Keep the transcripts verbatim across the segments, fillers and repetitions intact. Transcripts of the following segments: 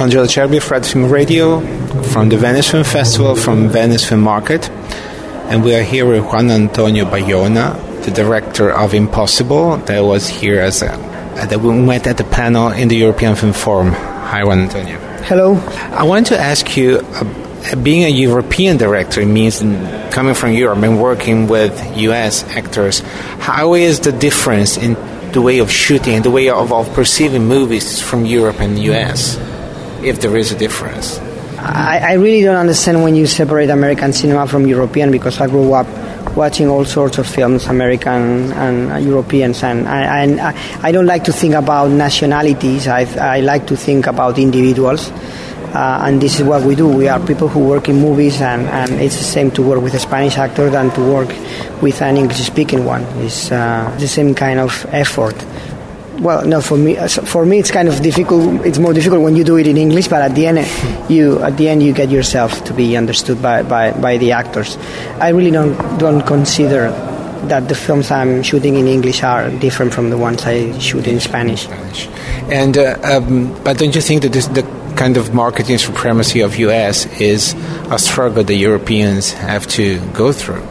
Angelo Cerbi, Fred Film Radio, from the Venice Film Festival, from Venice Film Market. And we are here with Juan Antonio Bayona, the director of Impossible, that was here as a, that we met at the panel in the European Film Forum. Hi, Juan Antonio. Hello. I want to ask you, uh, being a European director means coming from Europe and working with U S actors, how is the difference in the way of shooting, the way of, of perceiving movies from Europe and U S, if there is a difference? I, I really don't understand when you separate American cinema from European, because I grew up watching all sorts of films, American and uh, Europeans, and I, I, I don't like to think about nationalities. I, I like to think about individuals, uh, and this is what we do. We are people who work in movies, and, and it's the same to work with a Spanish actor than to work with an English-speaking one. It's uh, the same kind of effort. Well, no, for me, for me, it's kind of difficult. It's more difficult when you do it in English, but at the end, you at the end you get yourself to be understood by, by, by the actors. I really don't don't consider that the films I'm shooting in English are different from the ones I shoot in Spanish. Spanish. And uh, um, but don't you think that this, the kind of marketing supremacy of U S is a struggle the Europeans have to go through?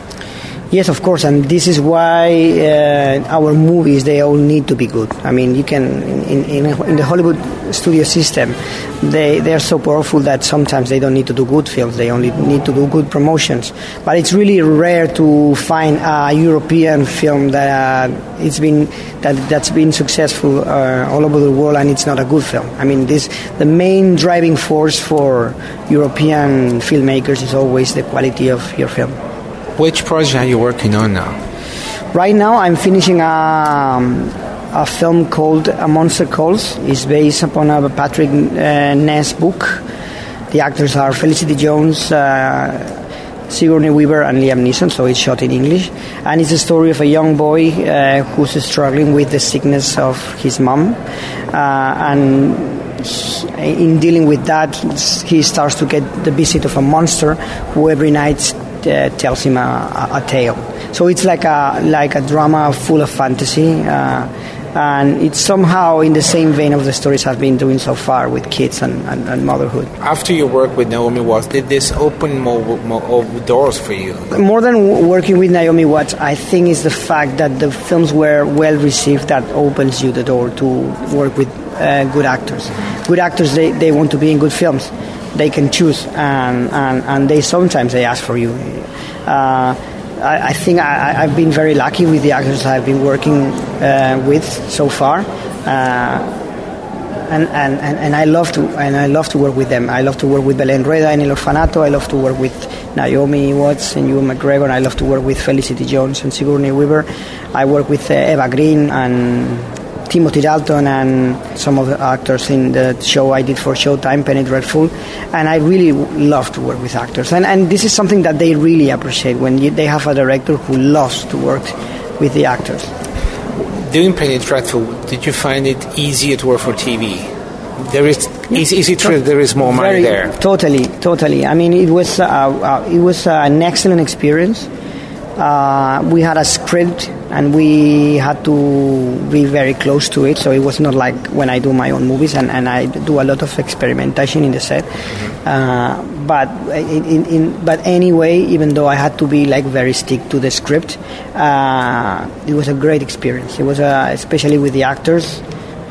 Yes, of course, and this is why uh, our movies, they all need to be good. I mean, you can, in, in, in the Hollywood studio system, they, they are so powerful that sometimes they don't need to do good films, they only need to do good promotions. But it's really rare to find a European film that uh, it's been that, that's been successful uh, all over the world and it's not a good film. I mean, this the main driving force for European filmmakers is always the quality of your film. Which project are you working on now? Right now I'm finishing a, um, a film called A Monster Calls. It's based upon a Patrick uh, Ness book. The actors are Felicity Jones, uh, Sigourney Weaver and Liam Neeson, so it's shot in English. And it's a story of a young boy uh, who's struggling with the sickness of his mom. Uh, and he, in dealing with that, he starts to get the visit of a monster who every night Uh, tells him a, a, a tale. So it's like a like a drama full of fantasy, uh, and it's somehow in the same vein of the stories I've been doing so far with kids and, and, and motherhood. After you work with Naomi Watts, did this open more, more doors for you? More than w- working with Naomi Watts, I think is the fact that the films were well received that opens you the door to work with uh, good actors. Good actors, they, they want to be in good films. They can choose, and, and, and they sometimes they ask for you. Uh, I, I think I, I've been very lucky with the actors I've been working uh, with so far, uh, and, and, and, and I love to and I love to work with them. I love to work with Belén Rueda in El Orfanato. I love to work with Naomi Watts and Ewan McGregor. I love to work with Felicity Jones and Sigourney Weaver. I work with uh, Eva Green and Timothy Dalton and some of the actors in the show I did for Showtime, Penny Dreadful, and I really love to work with actors. And, and this is something that they really appreciate, when you, they have a director who loves to work with the actors. Doing Penny Dreadful, did you find it easier to work for T V? There is, is, is it true there is more money Very, there? Totally, totally. I mean, it was uh, uh, it was uh, an excellent experience. Uh, we had a script and we had to be very close to it, so it was not like when I do my own movies, and, and I do a lot of experimentation in the set. Mm-hmm. Uh, but in, in, but anyway, even though I had to be like very stick to the script, uh, it was a great experience. It was uh, especially with the actors.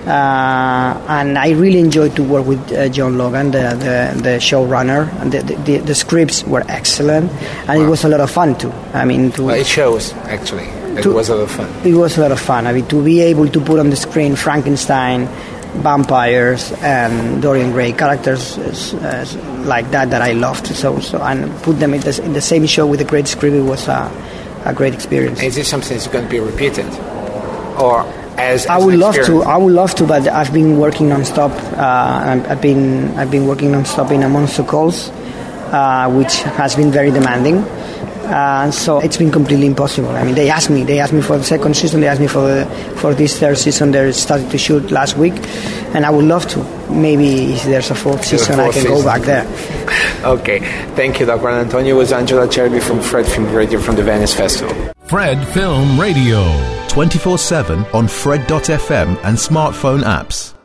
Uh, and I really enjoyed to work with uh, John Logan, the, the, the showrunner. And the, the, the scripts were excellent, and wow. It was a lot of fun too. I mean, to, well, it shows actually. It to, was a lot of fun. It was a lot of fun. I mean, to be able to put on the screen Frankenstein, vampires, and Dorian Gray characters uh, like that that I loved. So, so and put them in the, in the same show with a great script. It was a, a great experience. Is this something that's going to be repeated, or? As, as I would love to. I would love to, but I've been working non-stop. Uh, I've been I've been working non-stop in A Monster Calls, uh, which has been very demanding. Uh, so it's been completely impossible. I mean, they asked me. They asked me for the second season. They asked me for the, for this third season. They started to shoot last week, and I would love to. Maybe if there's a fourth season, fourth I can season. go back there. Okay, thank you, Doctor Antonio. It was Angelo Cerbi from Fred Film Radio from the Venice Festival. Fred Film Radio. twenty-four seven on Fred dot f m and smartphone apps.